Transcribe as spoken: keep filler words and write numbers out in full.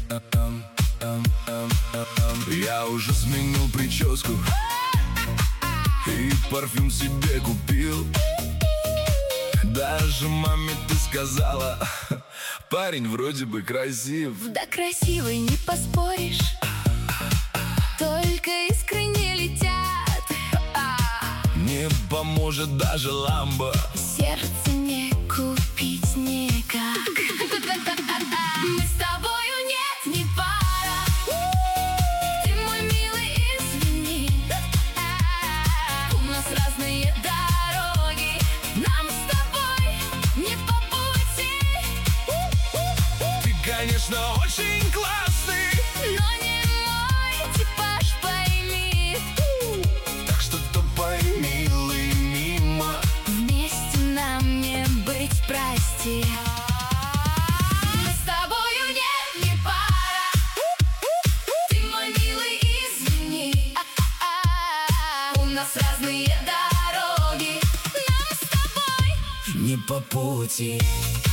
Я уже сменил прическу и парфюм себе купил. Даже маме ты сказала, парень вроде бы красив. Да красивый, не поспоришь, только искры не летят. Не поможет даже ламбо, сердце не купить никак. Мы с тобою нет, не пара. Ты мой милый, извини. У нас разные дороги, нам с тобой не по пути. ты, конечно, очень классный, Но не мой типаж, пойми. так что топай, милый, мимо. Вместе нам не быть, прости. Мы с тобою нет, не пара. Ты мой милый, извини. У нас разные дороги, нам с тобой Не по пути.